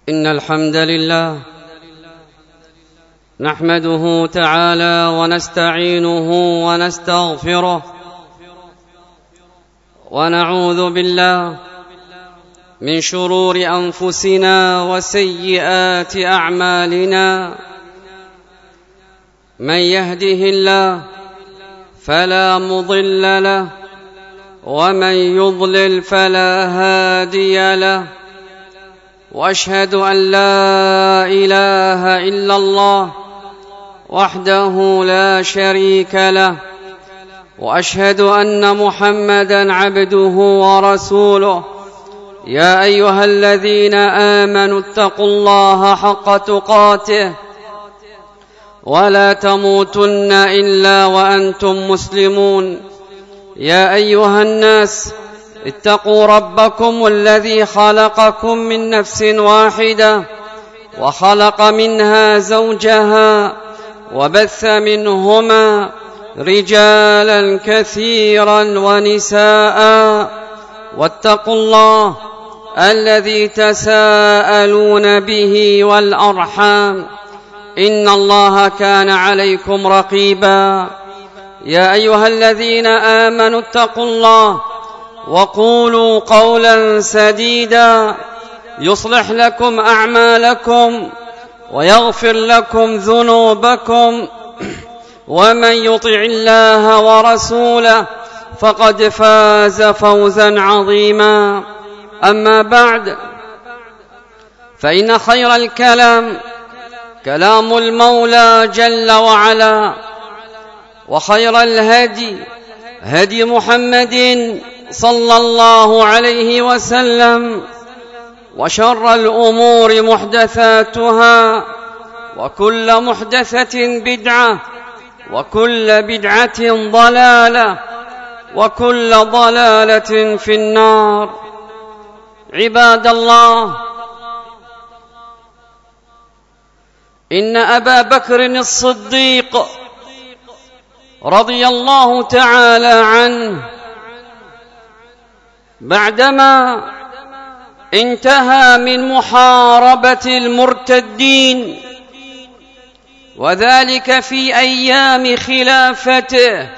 إن الحمد لله نحمده تعالى ونستعينه ونستغفره ونعوذ بالله من شرور أنفسنا وسيئات أعمالنا. من يهده الله فلا مضل له ومن يضلل فلا هادي له، وأشهد أن لا إله إلا الله وحده لا شريك له، وأشهد أن محمدًا عبده ورسوله. يا أيها الذين آمنوا اتقوا الله حق تقاته ولا تموتن إلا وأنتم مسلمون. يا أيها الناس اتقوا ربكم الذي خلقكم من نفس واحدة وخلق منها زوجها وبث منهما رجالا كثيرا ونساء، واتقوا الله الذي تساءلون به والأرحام إن الله كان عليكم رقيبا. يا أيها الذين آمنوا اتقوا الله وقولوا قولا سديدا يصلح لكم أعمالكم ويغفر لكم ذنوبكم، ومن يطع الله ورسوله فقد فاز فوزا عظيما. أما بعد، فإن خير الكلام كلام المولى جل وعلا، وخير الهدي هدي محمد صلى الله عليه وسلم، وشر الأمور محدثاتها، وكل محدثة بدعة، وكل بدعة ضلالة، وكل ضلالة في النار. عباد الله، إن أبا بكر الصديق رضي الله تعالى عنه بعدما انتهى من محاربة المرتدين، وذلك في أيام خلافته،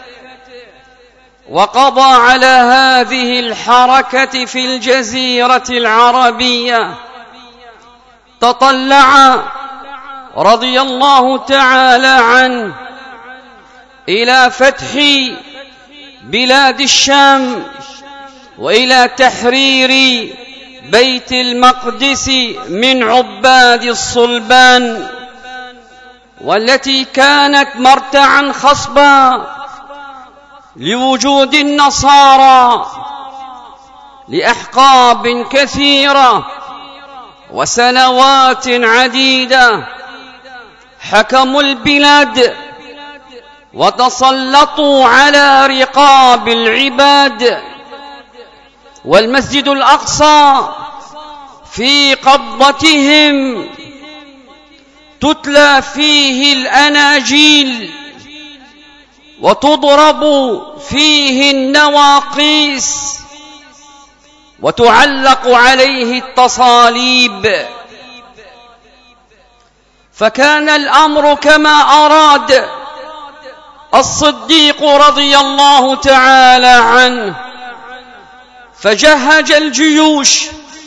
وقضى على هذه الحركة في الجزيرة العربية، تطلع رضي الله تعالى عنه إلى فتح بلاد الشام وإلى تحرير بيت المقدس من عباد الصلبان، والتي كانت مرتعا خصبا لوجود النصارى لأحقاب كثيرة وسنوات عديدة. حكموا البلاد وتسلطوا على رقاب العباد، والمسجد الأقصى في قبضتهم، تتلى فيه الأناجيل وتضرب فيه النواقيس وتعلق عليه التصاليب. فكان الأمر كما أراد الصديق رضي الله تعالى عنه، فجهز الجيوش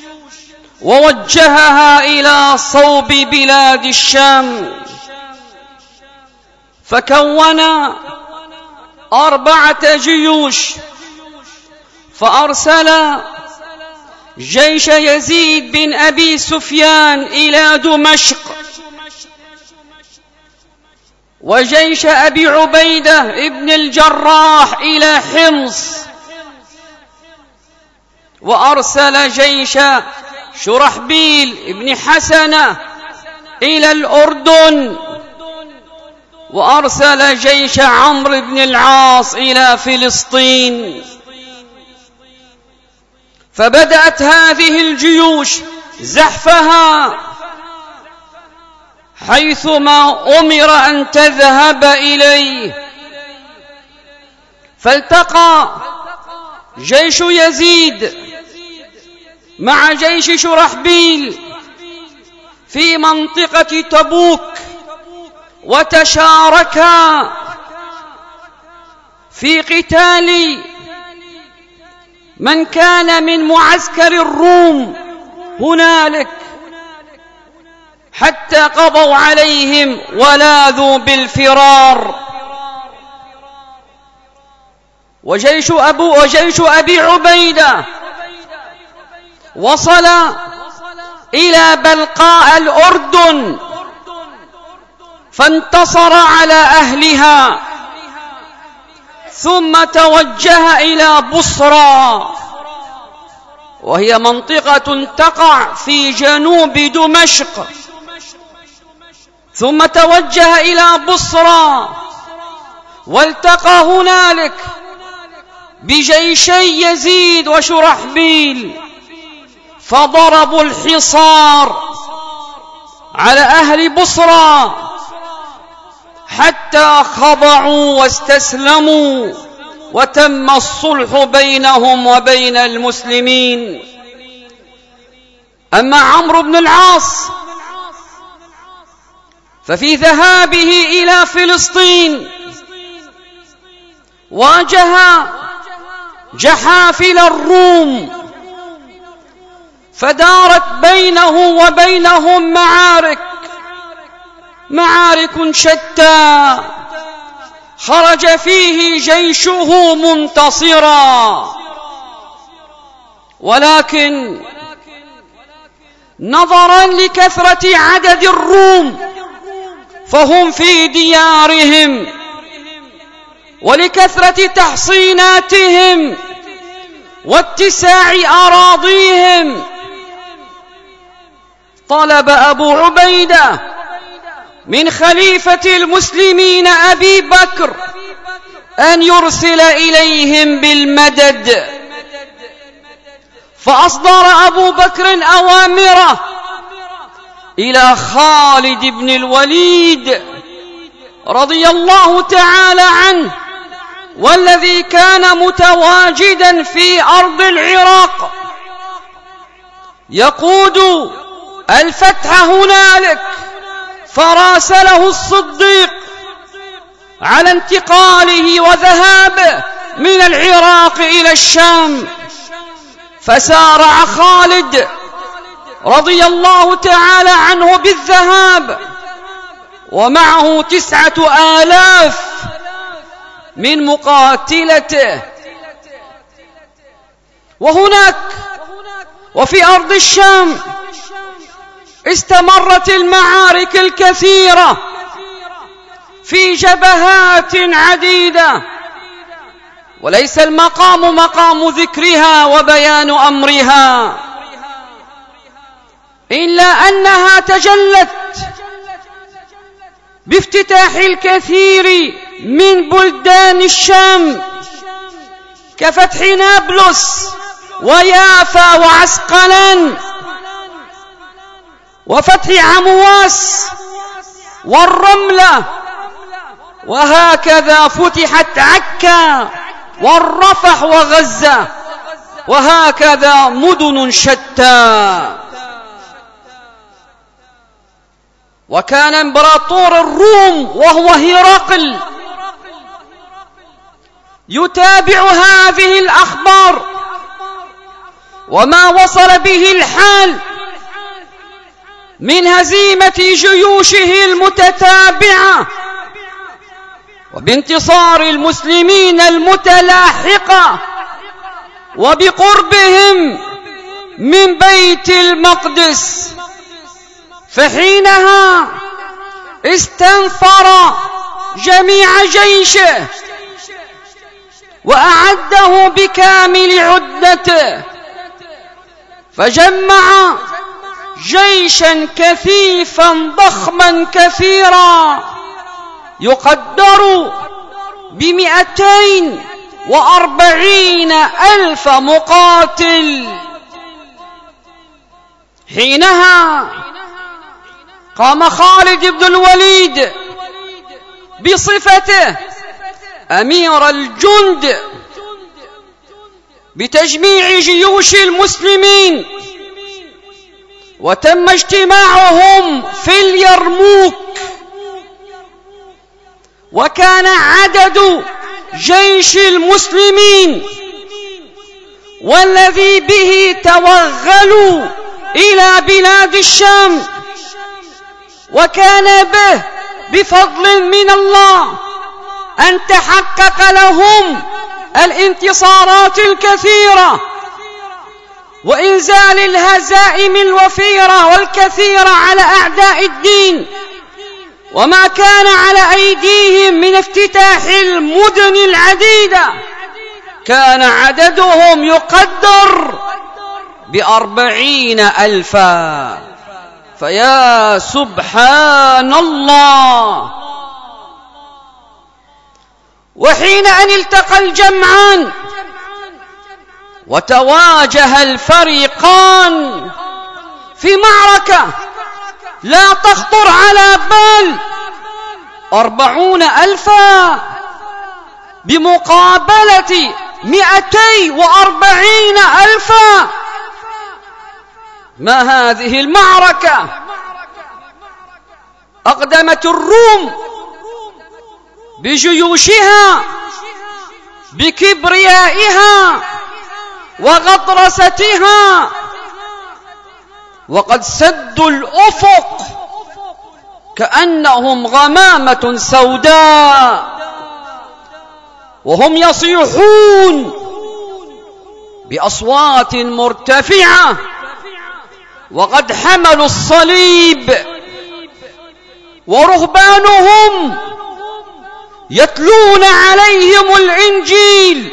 ووجهها إلى صوب بلاد الشام، فكون 4 جيوش، فأرسل جيش يزيد بن أبي سفيان إلى دمشق، وجيش أبي عبيدة ابن الجراح إلى حمص، وأرسل جيش شرحبيل ابن حسنة إلى الأردن، وأرسل جيش عمرو بن العاص إلى فلسطين. فبدأت هذه الجيوش زحفها حيثما أمر أن تذهب إليه، فالتقى جيش يزيد مع جيش شرحبيل في منطقة تبوك، وتشاركا في قتال من كان من معسكر الروم هنالك، حتى قضوا عليهم ولاذوا بالفرار. وجيش أبي عبيدة وصل إلى بلقاء الأردن، فانتصر على أهلها، ثم توجه إلى بصرى، وهي منطقة تقع في جنوب دمشق، ثم توجه إلى بصرى والتقى هنالك بجيشي يزيد وشرحبيل، فضربوا الحصار على أهل بصرى حتى خضعوا واستسلموا، وتم الصلح بينهم وبين المسلمين. أما عمرو بن العاص ففي ذهابه إلى فلسطين واجه جحافل الروم، فدارت بينه وبينهم معارك شتى، خرج فيه جيشه منتصرا، ولكن نظرا لكثرة عدد الروم فهم في ديارهم، ولكثرة تحصيناتهم واتساع أراضيهم، طلب أبو عبيدة من خليفة المسلمين أبي بكر أن يرسل إليهم بالمدد، فأصدر أبو بكر أوامره إلى خالد بن الوليد رضي الله تعالى عنه، والذي كان متواجدا في أرض العراق يقود الفتح هنالك، فراسله الصديق على انتقاله وذهابه من العراق إلى الشام، فسارع خالد رضي الله تعالى عنه بالذهاب، ومعه 9,000 من مقاتلته. وهناك وفي أرض الشام استمرت المعارك الكثيرة في جبهات عديدة، وليس المقام مقام ذكرها وبيان أمرها، إلا أنها تجلت بافتتاح الكثير من بلدان الشام، كفتح نابلس ويافا وعسقلان، وفتح عمواس والرملة، وهكذا فتحت عكا والرفح وغزة، وهكذا مدن شتى. وكان امبراطور الروم وهو هرقل يتابع هذه الأخبار وما وصل به الحال من هزيمة جيوشه المتتابعة وبانتصار المسلمين المتلاحقة وبقربهم من بيت المقدس. فحينها استنفر جميع جيشه وأعده بكامل عدته، فجمع جيشا كثيفا ضخما كثيرا يقدر ب240,000 مقاتل. حينها قام خالد بن الوليد بصفته أمير الجند بتجميع جيوش المسلمين وتم اجتماعهم في اليرموك، وكان عدد جيش المسلمين والذي به توغلوا إلى بلاد الشام، وكان به بفضل من الله أن تحقق لهم الانتصارات الكثيرة وإنزال الهزائم الوفيرة والكثيرة على أعداء الدين، وما كان على أيديهم من افتتاح المدن العديدة كان عددهم يقدر ب40,000. فيا سبحان الله. وحين أن التقى الجمعان وتواجه الفريقان في معركة لا تخطر على بال 40,000 بمقابلة 240,000، ما هذه المعركة؟ أقدمت الروم بجيوشها بكبريائها وغطرستها، وقد سدوا الأفق كأنهم غمامة سوداء، وهم يصيحون بأصوات مرتفعة، وقد حملوا الصليب، ورهبانهم يتلون عليهم الإنجيل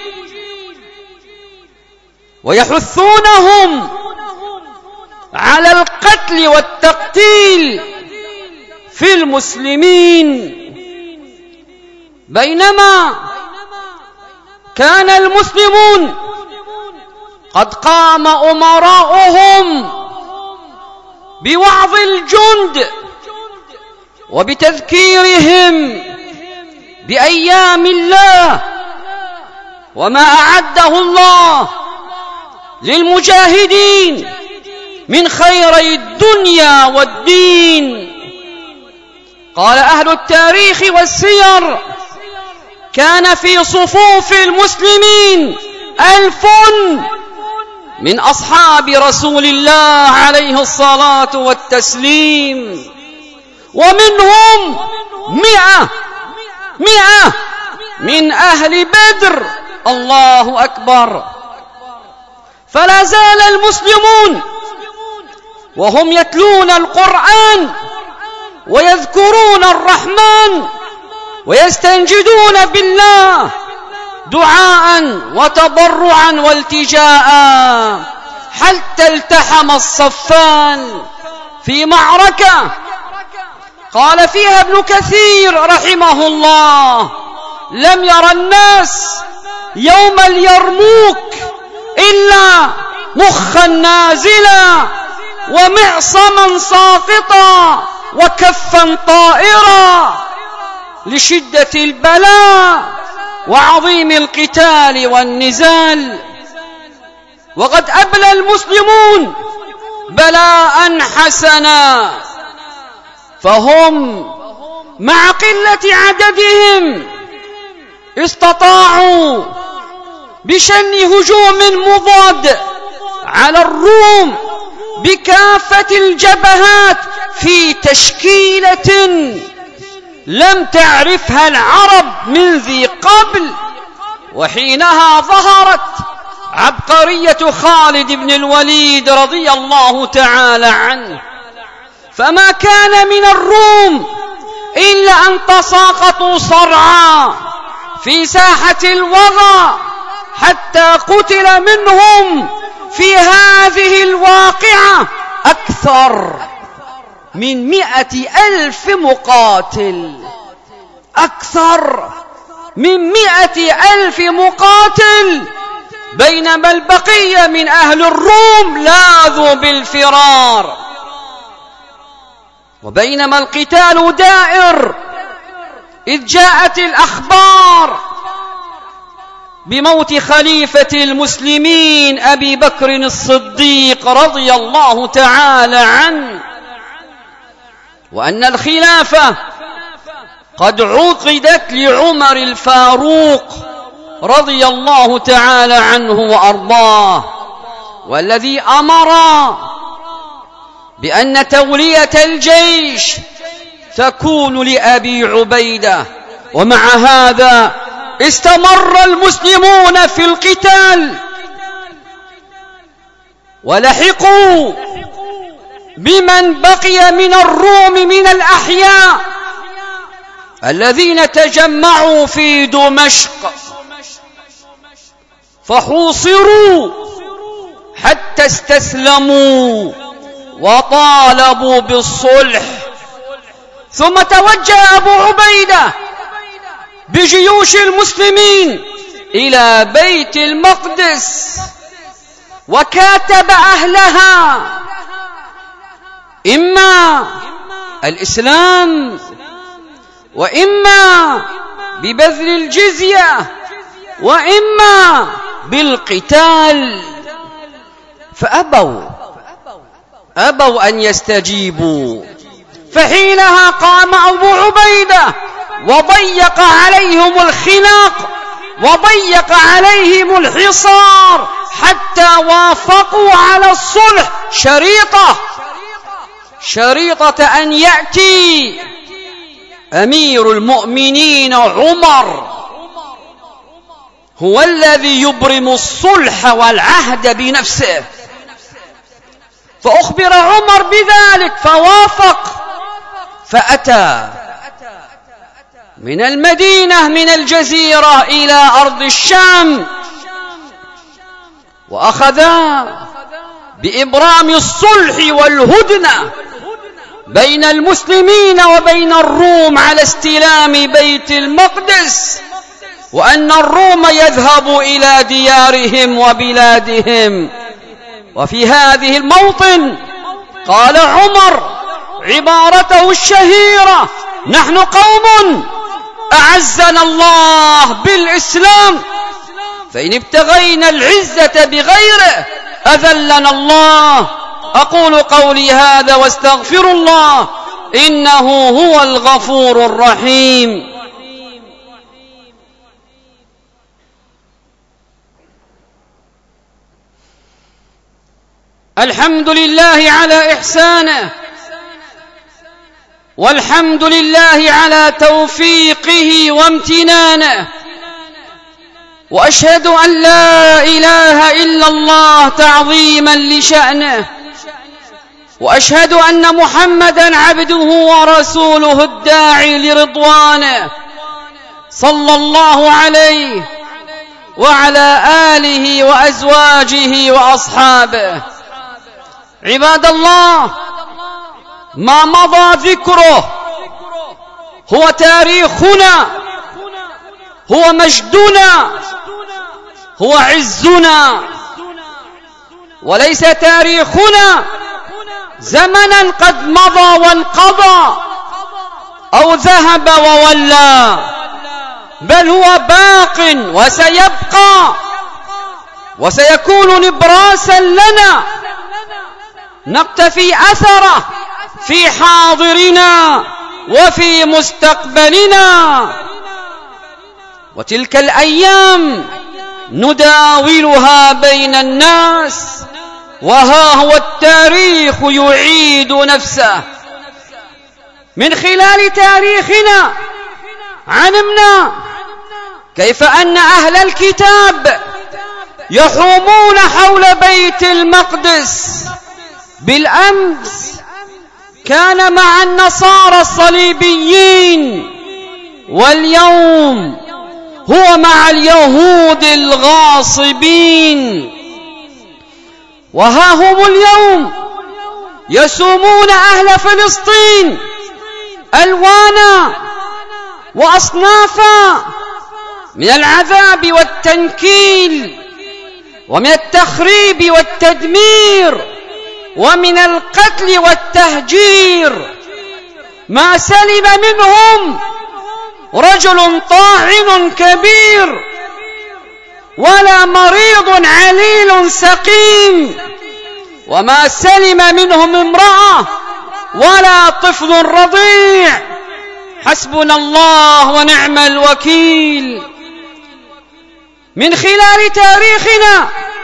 ويحثونهم على القتل والتقتيل في المسلمين. بينما كان المسلمون قد قام أمراؤهم بوعظ الجند وبتذكيرهم بأيام الله وما أعده الله للمجاهدين من خيري الدنيا والدين. قال أهل التاريخ والسير: كان في صفوف المسلمين 1000 من أصحاب رسول الله عليه الصلاة والتسليم، ومنهم 100 من أهل بدر. الله أكبر. فلا زال المسلمون وهم يتلون القرآن ويذكرون الرحمن ويستنجدون بالله دعاء وتضرعا والتجاء، حتى التحم الصفان في معركة قال فيها ابن كثير رحمه الله: لم يرى الناس يوم اليرموك إلا مخا نازلا ومعصما ساقطا وكفا طائرا، لشدة البلاء وعظيم القتال والنزال. وقد أبلى المسلمون بلاء حسنا، فهم مع قلة عددهم استطاعوا بشن هجوم مضاد على الروم بكافة الجبهات في تشكيلة لم تعرفها العرب من ذي قبل. وحينها ظهرت عبقرية خالد بن الوليد رضي الله تعالى عنه، فما كان من الروم إلا أن تساقطوا صرعا في ساحة الوغى، حتى قتل منهم في هذه الواقعة أكثر من 100,000 مقاتل، أكثر من 100,000 مقاتل، بينما البقية من أهل الروم لاذوا بالفرار. وبينما القتال دائر إذ جاءت الأخبار بموت خليفة المسلمين أبي بكر الصديق رضي الله تعالى عنه، وأن الخلافة قد عقدت لعمر الفاروق رضي الله تعالى عنه وأرضاه، والذي أمر بأن تولية الجيش تكون لأبي عبيدة. ومع هذا استمر المسلمون في القتال، ولحقوا بمن بقي من الروم من الأحياء الذين تجمعوا في دمشق، فحوصروا حتى استسلموا وطالبوا بالصلح. ثم توجه أبو عبيدة بجيوش المسلمين إلى بيت المقدس، وكاتب أهلها إما الإسلام وإما ببذل الجزية وإما بالقتال، فأبوا أن يستجيبوا. فحينها قام أبو عبيدة وضيق عليهم الخناق وضيق عليهم الحصار حتى وافقوا على الصلح، شريطة أن يأتي أمير المؤمنين عمر هو الذي يبرم الصلح والعهد بنفسه. فأخبر عمر بذلك فوافق، فأتى من المدينة من الجزيرة إلى أرض الشام، وأخذا بإبرام الصلح والهدنة بين المسلمين وبين الروم على استلام بيت المقدس، وأن الروم يذهبوا إلى ديارهم وبلادهم. وفي هذه الموطن قال عمر عبارته الشهيرة: نحن قوم أعزنا الله بالإسلام، فإن ابتغينا العزة بغيره أذلنا الله. أقول قولي هذا واستغفر الله إنه هو الغفور الرحيم. الحمد لله على إحسانه، والحمد لله على توفيقه وامتنانه، وأشهد أن لا إله إلا الله تعظيما لشأنه، وأشهد أن محمدا عبده ورسوله الداعي لرضوانه، صلى الله عليه وعلى آله وأزواجه وأصحابه. عباد الله، ما مضى ذكره هو تاريخنا، هو مجدنا، هو عزنا، وليس تاريخنا زمنا قد مضى وانقضى أو ذهب وولى، بل هو باق وسيبقى وسيكون نبراسا لنا نقتفي أثره في حاضرنا وفي مستقبلنا. وتلك الأيام نداولها بين الناس، وها هو التاريخ يعيد نفسه. من خلال تاريخنا علمنا كيف أن أهل الكتاب يحومون حول بيت المقدس. بالأمس كان مع النصارى الصليبيين، واليوم هو مع اليهود الغاصبين. وها هم اليوم يسومون أهل فلسطين ألوانا وأصنافا من العذاب والتنكيل، ومن التخريب والتدمير، ومن القتل والتهجير. ما سلم منهم رجل طاعن كبير ولا مريض عليل سقيم، وما سلم منهم امرأة ولا طفل رضيع. حسبنا الله ونعم الوكيل. من خلال تاريخنا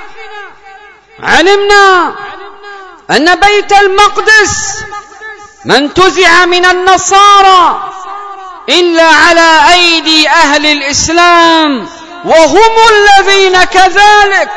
علمنا أن بيت المقدس ما انتزع من النصارى إلا على أيدي أهل الإسلام، وهم الذين كذلك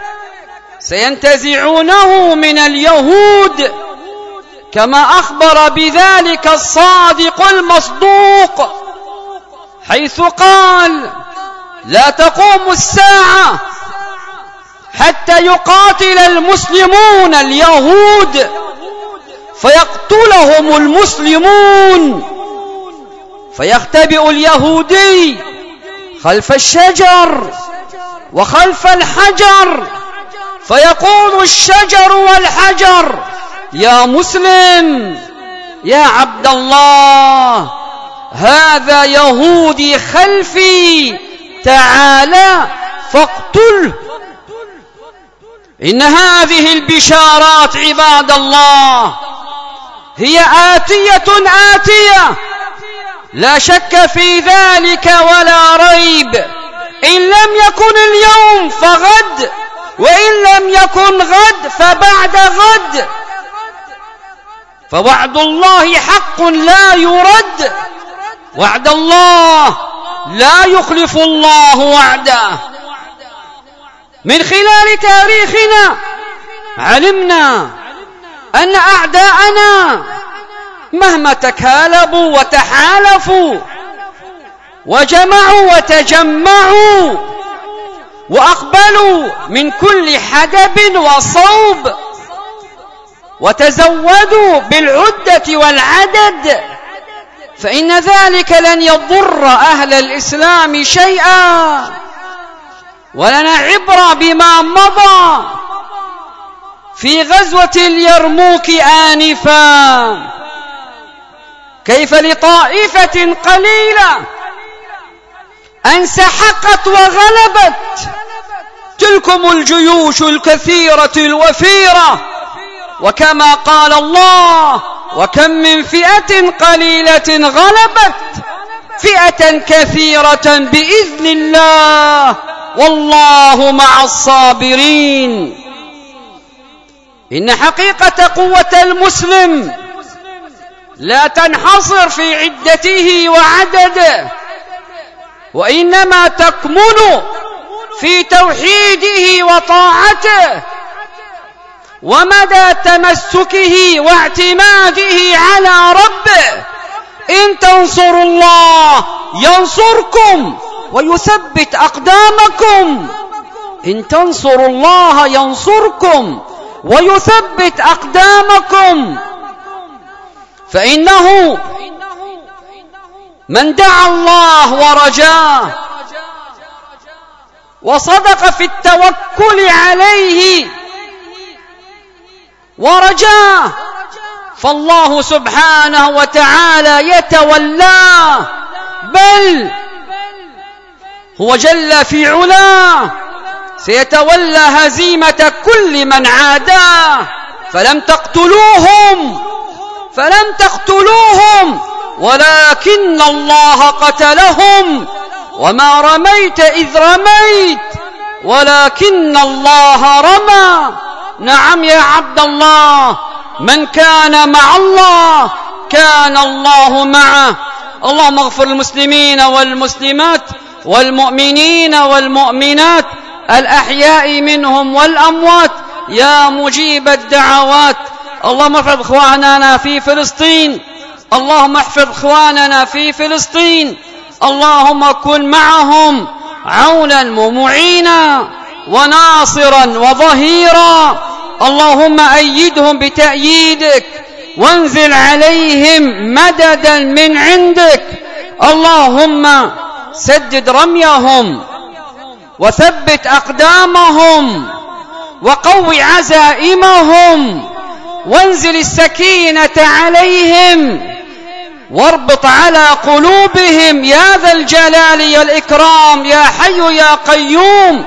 سينتزعونه من اليهود، كما أخبر بذلك الصادق المصدوق حيث قال: لا تقوم الساعة حتى يقاتل المسلمون اليهود فيقتلهم المسلمون، فيختبئ اليهودي خلف الشجر وخلف الحجر، فيقول الشجر والحجر: يا مسلم، يا عبد الله، هذا يهودي خلفي، تعالى فاقتله. إن هذه البشارات عباد الله هي آتية لا شك في ذلك ولا ريب. إن لم يكن اليوم فغد، وإن لم يكن غد فبعد غد، فوعد الله حق لا يرد، وعد الله لا يخلف الله وعده. من خلال تاريخنا علمنا أن أعداءنا مهما تكالبوا وتحالفوا وجمعوا وتجمعوا وأقبلوا من كل حدب وصوب وتزودوا بالعدة والعدد، فإن ذلك لن يضر أهل الإسلام شيئا. ولنا عبرة بما مضى في غزوة اليرموك آنفا، كيف لطائفة قليلة أن سحقت وغلبت تلكم الجيوش الكثيرة الوفيرة. وكما قال الله: وكم من فئة قليلة غلبت فئة كثيرة بإذن الله والله مع الصابرين. إن حقيقة قوة المسلم لا تنحصر في عدته وعدده، وإنما تكمن في توحيده وطاعته ومدى تمسكه واعتماده على ربه. إن تنصروا الله ينصركم ويثبت أقدامكم، إن تنصروا الله ينصركم ويثبت أقدامكم. فإنه من دعا الله ورجاه وصدق في التوكل عليه ورجاه، فالله سبحانه وتعالى يتولاه، بل هو جل في علاه سيتولى هزيمة كل من عاداه. فلم تقتلوهم ولكن الله قتلهم، وما رميت إذ رميت ولكن الله رمى. نعم يا عبد الله، من كان مع الله كان الله معه. اللهم اغفر المسلمين والمسلمات والمؤمنين والمؤمنات الأحياء منهم والأموات يا مجيب الدعوات. اللهم احفظ إخواننا في فلسطين، اللهم احفظ إخواننا في فلسطين، اللهم كن معهم عونا ومعينا وناصرا وظهيرا. اللهم أيدهم بتأييدك وانزل عليهم مددا من عندك. اللهم سدد رميهم وثبت أقدامهم وقو عزائمهم وانزل السكينة عليهم واربط على قلوبهم يا ذا الجلال والإكرام يا حي يا قيوم.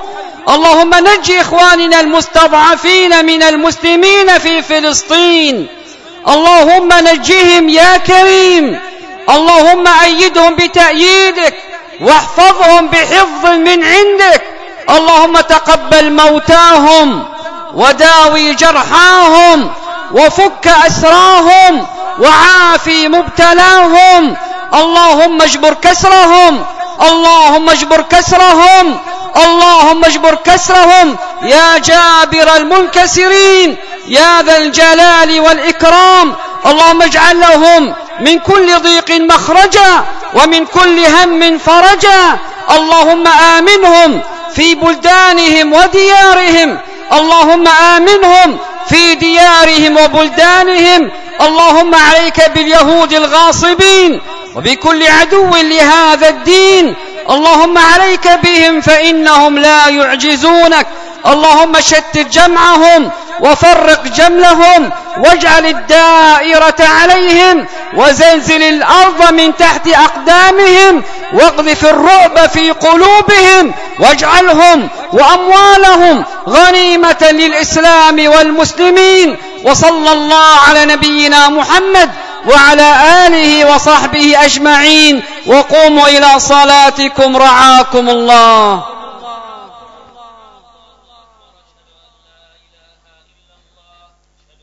اللهم نج إخواننا المستضعفين من المسلمين في فلسطين، اللهم نجهم يا كريم، اللهم أيدهم بتأييدك واحفظهم بحفظ من عندك، اللهم تقبل موتاهم وداوي جرحاهم وفك أسراهم وعافي مبتلاهم، اللهم اجبر كسرهم، اللهم اجبر كسرهم، اللهم اجبر كسرهم يا جابر المنكسرين يا ذا الجلال والإكرام، اللهم اجعل لهم من كل ضيق مخرجا ومن كل هم فرجا، اللهم آمنهم في بلدانهم وديارهم، اللهم آمنهم في ديارهم وبلدانهم، اللهم عليك باليهود الغاصبين وبكل عدو لهذا الدين، اللهم عليك بهم فإنهم لا يعجزونك، اللهم شتت جمعهم وفرق جملهم واجعل الدائرة عليهم وزلزل الأرض من تحت أقدامهم واقذف الرعب في قلوبهم واجعلهم وأموالهم غنيمة للإسلام والمسلمين، وصلى الله على نبينا محمد وعلى آله وصحبه أجمعين، وقوموا إلى صلاتكم رعاكم الله.